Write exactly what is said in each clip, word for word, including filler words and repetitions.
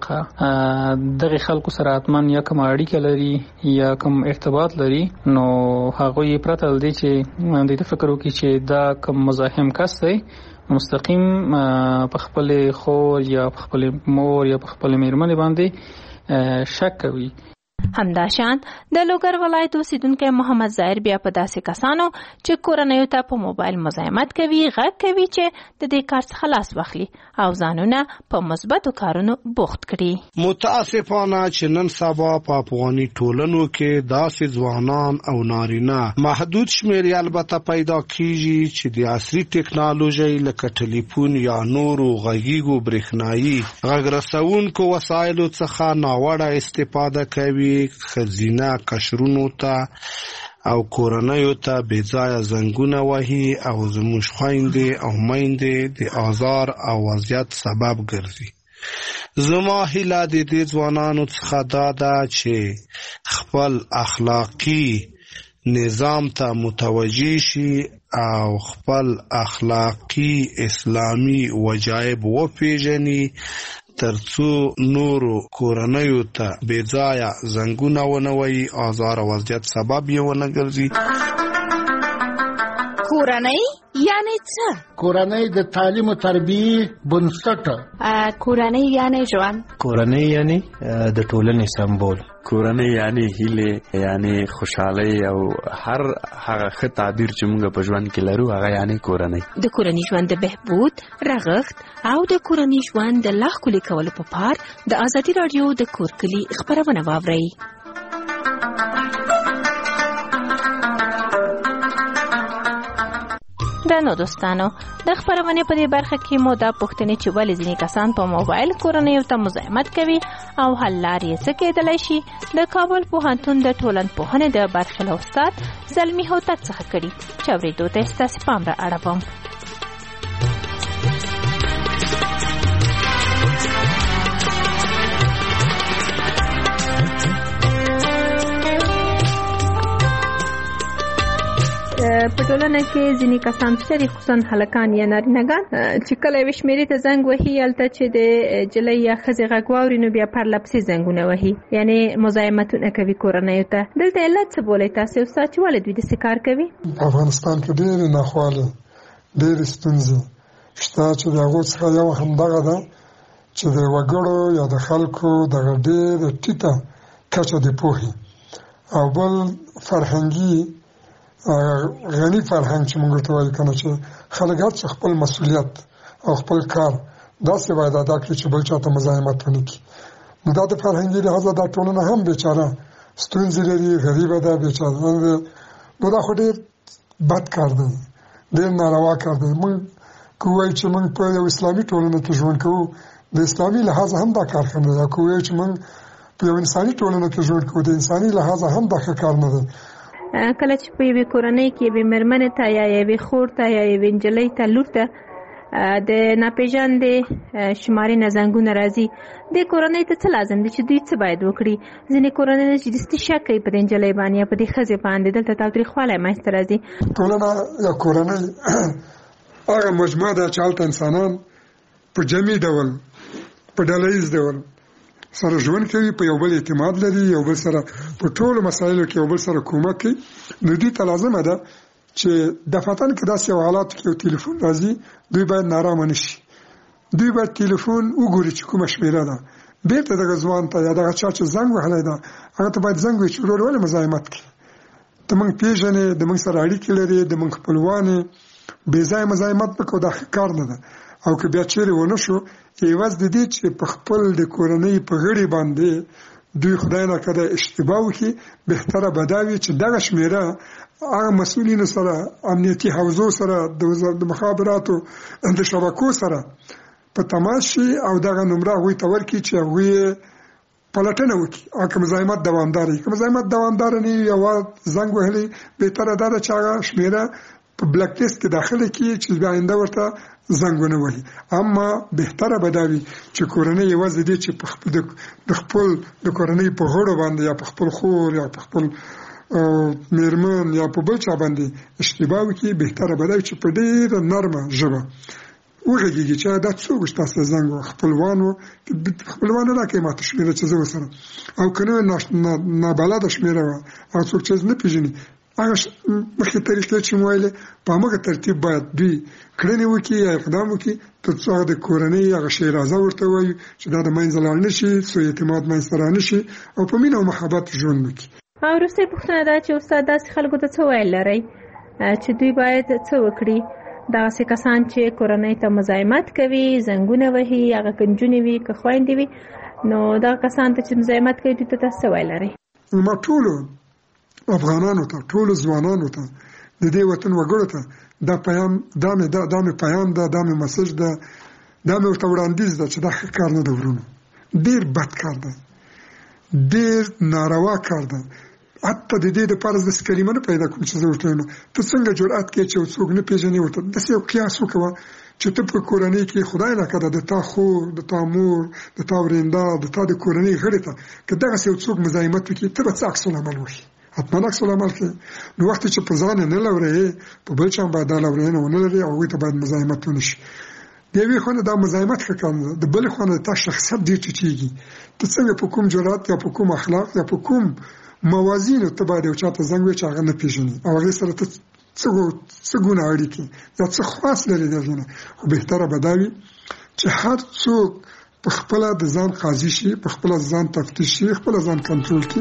طبقه دغه خلکو سره اتمن یا کوم اړیکه لري یا کوم ارتباط لري، نو هغه یې پرته لدی چې د فکر وکړي چې دا کوم مزاحم کس دی مستقیم په خپل خور یا په خپل مور یا په خپل میرمنې باندې شک کوي. همداشان د لوګر ولایت اوسیدونکو محمد ظاهر بیا په داسې کسانو چې کورنیو ته په موبایل مزاحمت کوي غږ کوي چې د دې کار څخه خلاص واخلي او ځانونه په مثبتو کارونو بوخت کړي. متاسفانه چې نن سبا په افغاني ټولنو کې داسې ځوانان او نارینه محدود شمیر البته پیدا کیږي چې د عصري ټکنالوژي لکه ټلیفون یا نورو غږیږو برېښنایي غږ رسونکو وسایلو څخه ناوړه استفاده کوي، خزینه قشرونو ته او کورنیو ته بې ځایه زنګونه وهي او زموږ خویندې او میندې د آزار او وضعیت سبب ګرځي. زما هیله د دې ځوانانو څخه دا ده چې خپل اخلاقی نظام ته متوجه شي او خپل اخلاقی اسلامی وجایب وپیژني ترڅو نورو کورنیو ته بې ځایه زنګونه ونه وهي، آزار او وضعیت سبب یې ونه ګرځي. کورنۍ یعنی څه؟ کورنۍ د تعلیم او تربیې بنسټ. کورنۍ یعنی ژوند. کورنۍ یعنی د ټولنې سمبول. کورنۍ یعنی هیله، یعنی خوشحالي او هر هغه ښه تعبیر چې موږ په ژوند کې لرو هغه یعنی کورنۍ. د کورنۍ ژوند د بهبود، رغښت او د کورنۍ ژوند د لا ښکلي کولو په پار د ازادي راډیو د کور کلي خپرونه واورئ. درنو دوستانو، د خپرونې په دې برخه کې مو دا پوښتنې چې ولې ځینې کسان په موبایل کورنیو ته مزاحمت کوي او حل لارې څه کېدلی شي د کابل پوهنتون د ټولنپوهنې د برخې له استاد زلمي هوتک څخه کړي چې اورېدو ته ستاسې پام را اړوم. په ټولنه کې ځینې کسان شته خصوصا هلکان یا نارینه‌ګان چې کله یوې شمېرې ته زنګ وهي هلته چې د جلۍ یا ښځې غږ واوري نو بیا پرله پسې زنګونه وهي، یعنې مزاحمتونه کوي کورنیو ته. دلته علت څه بولئ تاسې استاد چې ولې دوی داسې کار کوي؟ په افغانستان کې ډېرې ناخوالې ډېرې ستونزې شته چې د هغو څخه یو همدغه ده چې د وګړو یا د خلکو دغه ډېره ټیټه کچه د پوهې او بل فرهنګي غني فرهنګ چې موږ ته وایو کنه چې خلک هر څه خپل مسؤلیت او خپل کار داسې باید ادا کړي چې بل چاته مزاحمت ونه کړي. نو دا د فرهنګي لحاظه دا ټولنه هم بیچاره ستونزې لري، غریبه ده، بیچاره. نو دا خو ډېر بد کار دی، ډېر ناروا کار دی. موږ که ووایو چې موږ په یو اسلامي ټولنه کې ژوند کوو د اسلامي لحاظه هم دا کار ښه نه دی، که ووایو چې موږ په یو انساني ټولنه کې ژوند کوو د انساني لحاظه هم دا ښه کار نه دی. کله چې په یوې کورنۍ کې یوې مېرمنې ته یا یوې خور ته یا یوې نجلۍ ته لور ته د ناپېژندې شمارې نه زنګونه راځي، دې کورنۍ ته څه لازم دي چې دوی څه باید وکړي؟ ځینې کورنۍ چې دستي شک کوي په دې نجلۍ باندې یا په دې ښځې باندې، دلته تاوتریخوالی منځته راځي. ټولنه یا کورنۍ هغه مجموعه ده چې هلته انسانان په جمعي ډول په ډله ییز ډول سره ژوند کوي، په یو بل اعتماد لري، یو بل سره په ټولو مسایلو کې یو بل سره کومک کوي. نو دوی ته لازمه ده چې دفعتاً کې داسې یو حالاتو کې یو تلیفون راځي دوی باید نارامه نه شي. دوی باید تلیفون وګوري چې کومه شمېره ده، بېرته دغه ځوان ته یا دغه چا چې زنګ وهلی ده هغه ته باید زنګ وي چې ورور ولې مزاحمت کوي، ته موږ پېژنې، د موږ سره اړیکې لري، د موږ خپلوان یې، بې ځایه مزاحمت مه کوه، دا ښه کار نه ده. او که بیا چیرې ونه شو عوض د دې چې په خپل د کورنۍ په غړي باندې دوی خدای نکړه اشتباه وکړي، بهتره به دا وي چې دغه شمېره هغه مسؤلینو سره، امنیتي حوزو سره، د وزارت د مخابراتو د شبکو سره په تماس شي او دغه نمره هغوی ته ورکړي چې هغوی پلټنه وکړي. او که مزاحمت دوامدار وي، که مزاحمت دوامدار نه وي یا زنګ وهلی، بهتره دا ده چې هغه شمېره په بلاک لیست کې داخله کړي چې بیا آینده ورته زنګونه وهي. اما بهتره به دا وي چې کورنۍ یوازې دې چې په خپل د خپل د کورنۍ په غړو باندې یا په خپل خور یا په خپل میرمن یا په بل چا باندې اشتباه وکړي، بهتره به دا وي چې په ډېره نرمه ژبه وغږېږي چې دا څوک ستاسو زنګ و خپلوانو خپلوانو راکړئ ماته شمېره چې زه ورسره او که نه نابلده شمېره وه او څوک چې نه پېژني هغه مخکې طریقې چې مو ویلې په همغه ترتیب باید دوی کړنې وکړي یا اقدام وکړي تر څو هغه د کورنۍ هغه شی رازه ورته ووایو چې دا د منځه لاړ نه شي سوء اعتماد منځته را نه شي او په مینه او محبت ژوند وکړي. او وروستۍ پوښتنه دا چې استاد داسې خلکو ته څه ویل لرئ چې دوی باید څه وکړي داسې کسان چې کورنۍ ته مزاحمت کوي زنګونه وهي هغه که نجونې وي که خویندې وي نو دغه کسان ته چې مزاحمت کوي دوی ته تاسو څه ویل لرئ؟ ما ټولو افغانانو ته ټولو ځوانانو ته د دې وطن وګړو ته دا پیام دا مې دا مې پیام ده دا مې مسج ده دا مې ورته وړاندیز ده چې دا ښه کار نه ده ورونو ډېر بد کار ده ډېر ناروا کار ده حتی د دې دپاره داسې کلمه نه پیدا کوم چې زه ورته وایم ته څنګه جرأت کوې چې یو څوک نه پېژنې ورته داسې یو قیاس وکوه چې ته په کورنۍ کې خدای ناکړه د تا خور د تا مور د تا ورېنده د تا د کورنۍ غړي ته که دغسې یو څوک مزاحمت وکړي ته به څه عکس العمل وښي حتما عکس العمل کوي نو وخت چې په ځان نه لورې په بل چا باید دا لورېنه ونه لري او هغوی ته باید مزاحمت ونه شي د یوې خوا نه دا مزاحمت ښه کار نه ده د بلې خوا نه تا شخصیت ډېر ټیټېږي ته څنګه په کوم جرأت یا په کوم اخلاق یا په کوم موازینو ته باید یو چا ته زنګ ووایې چې هغه نه پېژني او هغې سره ته څه ګونه اړیکې یا څه خاص لري د هغې نه خو بهتره به دا وي چې هر څوک په خپله د ځان قاضي شي په خپله ځان تفتیش شي خپله ځان کنټرول کړي.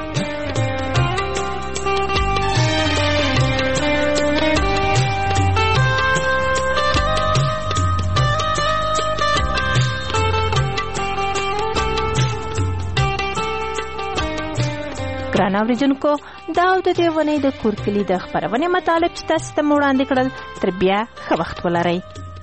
ګران اورېدونکو دا او د دې ونې د کور کلي د خپرونې مطالب چې تاسو ته مو وړاندې کړل تر بیا ښه وخت ولرئ.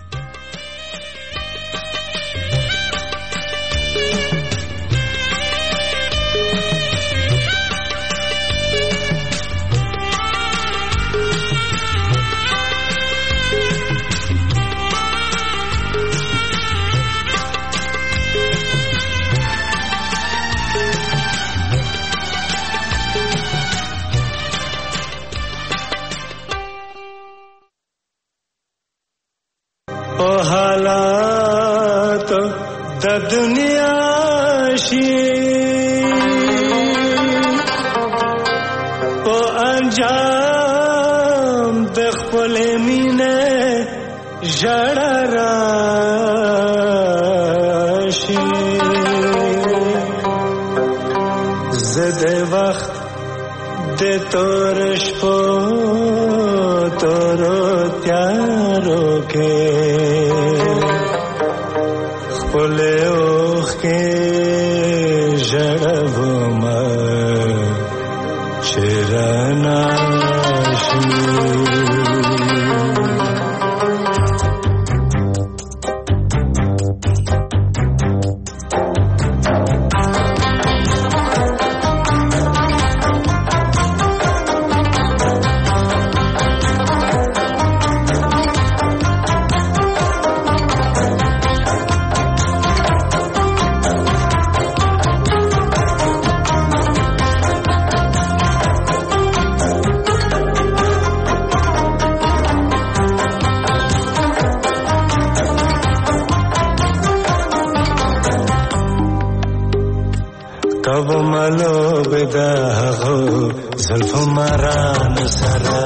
حالات د دنیا شي او انجام د خپل مینه ژړا راشي زده وخت د تور شپو تور تیارو کې خپل اوخ کې ژړوم چې رانا شي. کب ملو بدا ہو زلف مران سرا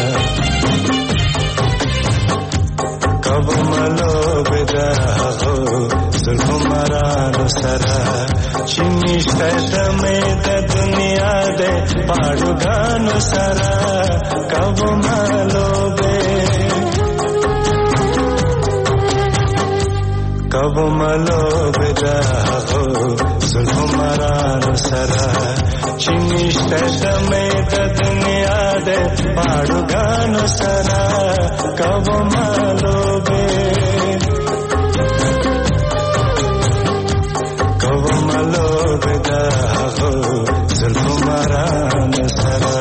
کب ملو بدا ہو زلف مران سرا چنشت دمے د دنیا دے پاڑو گانو سرا کب ملو بے کب ملو بدا ہو زلف مران سرا چنشت دمے د دنیا دے پاڑو گانو سرا کب مالو بے کب مالو بدا ہو زلف مران سرا.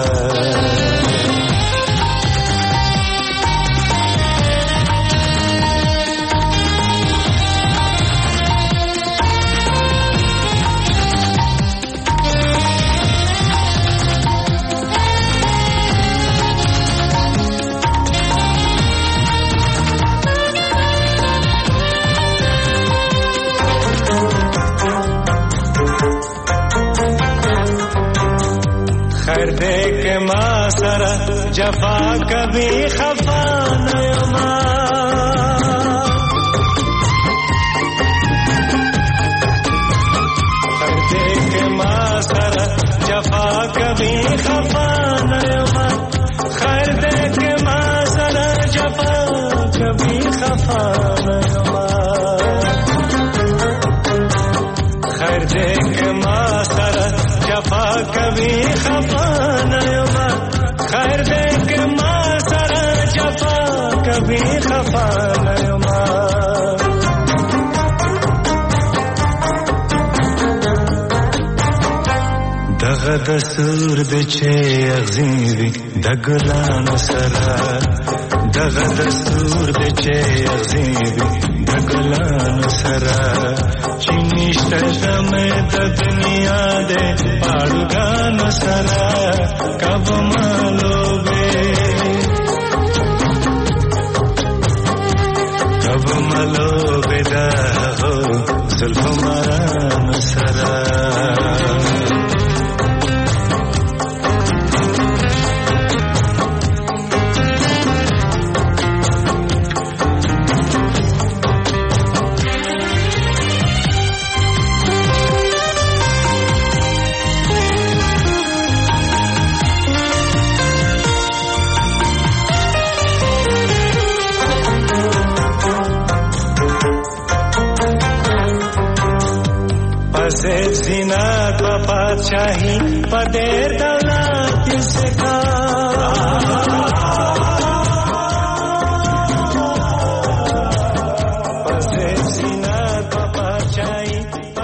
खैर दे के माँ सरा जफा कभी खफा नयमा खैर दे के माँ सरा जफा कभी खफा नयमा खैर दे के माँ सरा जफा कभी खफा नयमा खैर दे के माँ सरा जफा कभी खफा नयमा खैर दे के माँ सरा जफा कभी खफा नयमा दगा दस्तूर बिछे अजीबी दगलान सरा दगा दस्तूर बिछे अजीबी दगलान सरा चिनिष्ट में द दुनिया दे पाड़ुगान सरा कब मालोगे कब मालोगे दा हो जुल्फ मारान सरा ज़िनात व बादशाही पदेर दौलत से का